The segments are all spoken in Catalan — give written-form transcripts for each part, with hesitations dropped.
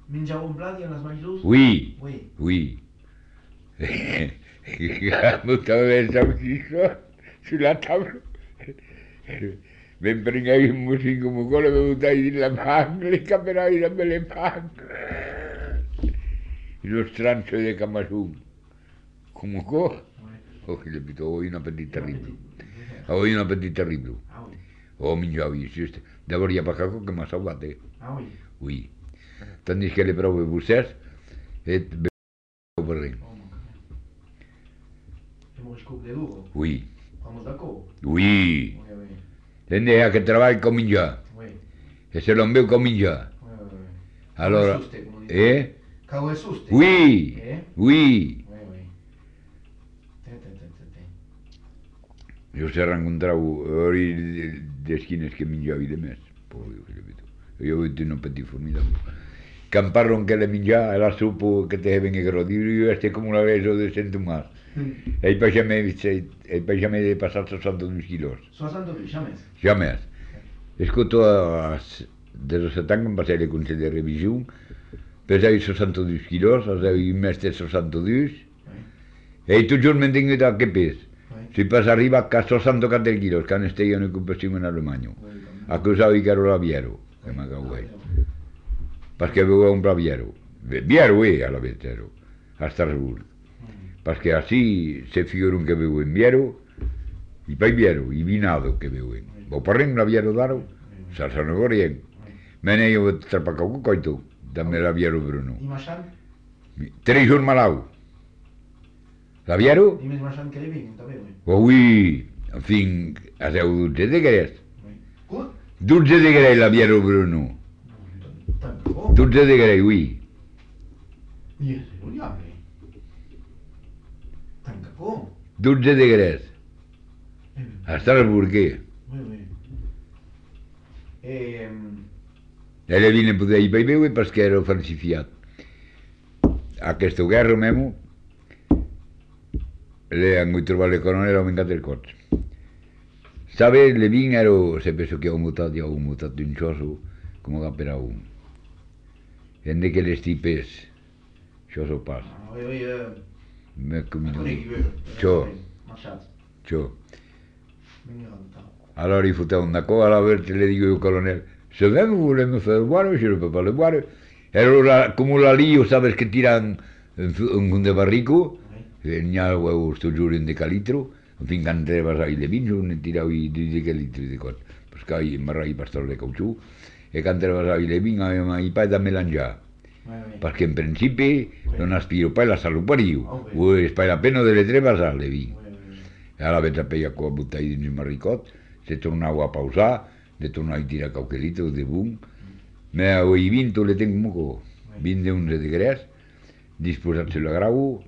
Menjau un plat i en les mans dos? Oui, Oui. oui. Moltes vegades sur la table. Me prengai un musico come quello che buttai in la mano, le caperai da belle mani. Lo strancio di Camasum. Comunque, Ouais. oh, che le pito, ho una petita Et un terrible. petit... Ho una petita terrible. Ah oui. Oh, mingiavi, giusto. D'abord, hi ha pacaco che m'ha salvat, eh. Ah oui. Oui. Tandis que le prove vostès, et veu per res. Oh, mon quand même. Et moi, je coupe les lourds. Oui. Vamos d'accord? Oui. Oui, oui. Tende a que treball com menjar. Oui. Que se l'on veu com menjar. Oui, oui, oui. Allora, Cauesuste, come dice. eh? Cauesuste. Oui. Eh? Oui. Oui, oui. Te. Jo s'ha rencontrat hori d'esquines que menjavi de més. Por Dios, que le pito. Jo ho tinc un petit formidable. Que em parlen que le menjar, la supo que te venga grodire, io este come una vez de cent más. Ei pa jamais de passar 62 quilos. 62, jamais. Jamais. Escolto, des de 7 anys que em passai el Consell de Revisió, pesai 62 quilos, i més de 62, Oui. i toujours me'n tinc a que pes. Oui. Si pas arriba a 64 quilos, que estigui en ocupació en Alemanya. Oui, comme... Accusavi che ero la Viero, che mi cagoi. Perché avevo un Viero. Viero, alla Vettero, a Strasburgo. Perché así se figuran que avevo in Viero, i poi Viero, i vinado che avevo in. Ho parlem la Viero d'aro, se ne vorrien. Me ne io trapacau coito, també la Viero Bruno. I machan? 3 jours malau. La Viero? I més machan que li vinguin, també, oui. Oui, en fin, a 12 de gres. Oui. Quoi? 12 de gres la Viero Bruno. Tant de bo. 12 de gres, oui. Yes, lo diable. Tant de bo. 12 de gres. A Strasburguer. Oui, oui. E... E le vine poder i veu perché ero falsifiat. A questo guerra memo, le hanno trovato le colonne e ho vengato il cozzo. Sabe, le vine ero, se penso che ho mutato un cioso, come da per a un. E che le stipes, cioso pas. Ah, oui, oui, Me come collègue, Ciò. Machat. Ciò. Venga, da. Allora i fotevo una cosa alla verte, le dico io colonnello, se vengo volendo fare guardo, ce lo può fare guardo. E allora, come la lì, sabes che tiran un de barrico, e n'hi ha sto giuro in decalitro, fin che andreva ai le vinci, ne tiravo i decalitri di cose. Perché io mi rai pastore di caucciù, e che andreva ai le vinci, aveva i pai da melangiare. Perché in principi non aspiro poi la salute per io, vuoi spai la pena delle 3 basale, vi. E alla vetta peia qua buttai dentro il marricot, se tornavo a pausare, le tornavo a tirare qualche litro di bun, ma ho vinto le tengo muco, 21 de gres, disposat sulla grau,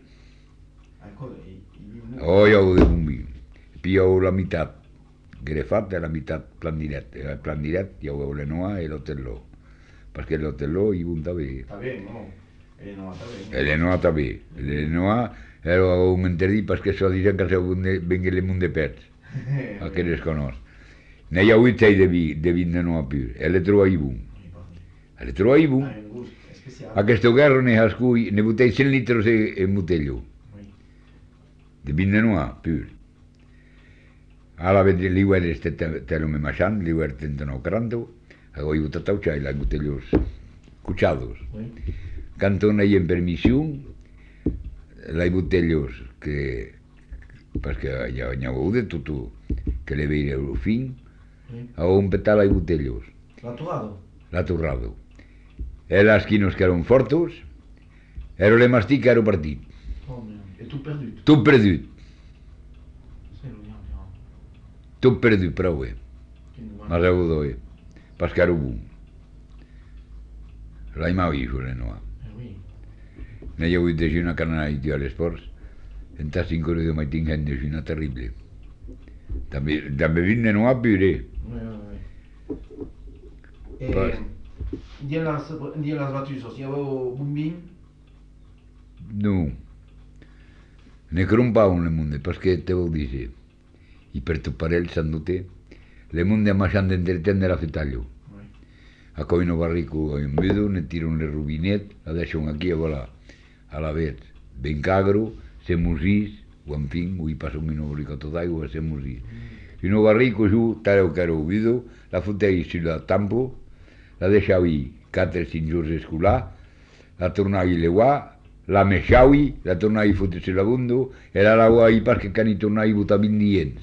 ho io de bun vin. Poi ho la metà grefat e la metà plan direct. El plan direct ja ho ho l'enoa e l'hotellò, perché l'hotellò hi punta bé. Està bé, no? L'enoa està bé. L'enoa està bé. L'enoa era un entredit perquè això dicen que se venga le mund de pets, a che les conos. Ne hi ha 8 de vin de noa più, e le trovo i bun. E le trovo i bun. Ha un gust especial. A questo guerra ne hascui, ne buttei 100 litros in butello. De vin de noa più. Alla vede li guarda te lo me machan, li guarda 39 cranto, e ho buttato a ucciare i butellos cuchados. Cantona y en permisión, hay butellos que, perquè ja n'hi ha hagut de tot, que le veia el fin, a un petal hay butellos. L'aturrado? L'aturrado. E las quinos que eran fortos, ero le mastic ero partit. Oh, merde. Et tout perdut? Tot perdut. C'est le bien. Tot perdut, prou, m'has hagut, perquè ero bon. L'hai mai vist, no? Ne hi ha hagut desayunar canal a l'esports, en tas 5 hores de matí han desayunar terrible. També vin de no a piure. Dien les batusos, hi havia un vin? No. Ne crompava un le monde, perquè te vol dir, i per tu parell s'han dute, le monde marxant d'entretien de la fetallo. a coi no barrico en medo, ne tiro un rubinet, adesso aquí a la vez, ben cagro, se musís, o en fin, ui paso un barrico d'aigua, se musís. E no barrico giù, tale che ero vido, la fottei sulla tampo, la deixavi 4-5 giorni escolà, la tornavi leuà, la mesciavi, la tornavi fotte sulla bondo, e la lavai perché cani tornavi buttavi dient.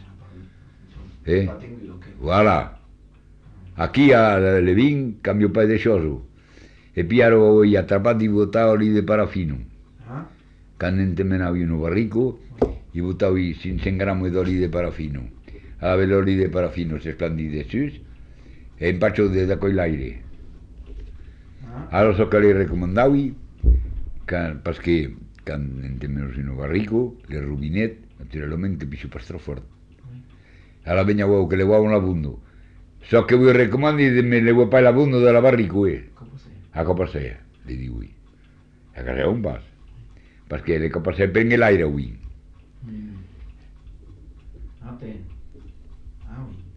Voilà. Aquí a Levin cambio pai de xoso. E piaro e atrapati botao lì de parafino. Cando entemenavi no barrico, e buttavi 500 grammi d'oli de parafino. Ave l'oli de parafino se splandi de sus, e impaccio da quell'aire. Allora so che li recomandavi, perché quando entemenosi no barrico, le rubinet, naturalmente più per strofort. Alla vegna uovo che le uovo l'abundo. So che voi raccomandi me le vuoi fare l'abundo della barrico, a copa sei, le dico io. A casa è un bas. Perché le copa sei prende l'aire, oui. Ah, te. Ah, oui.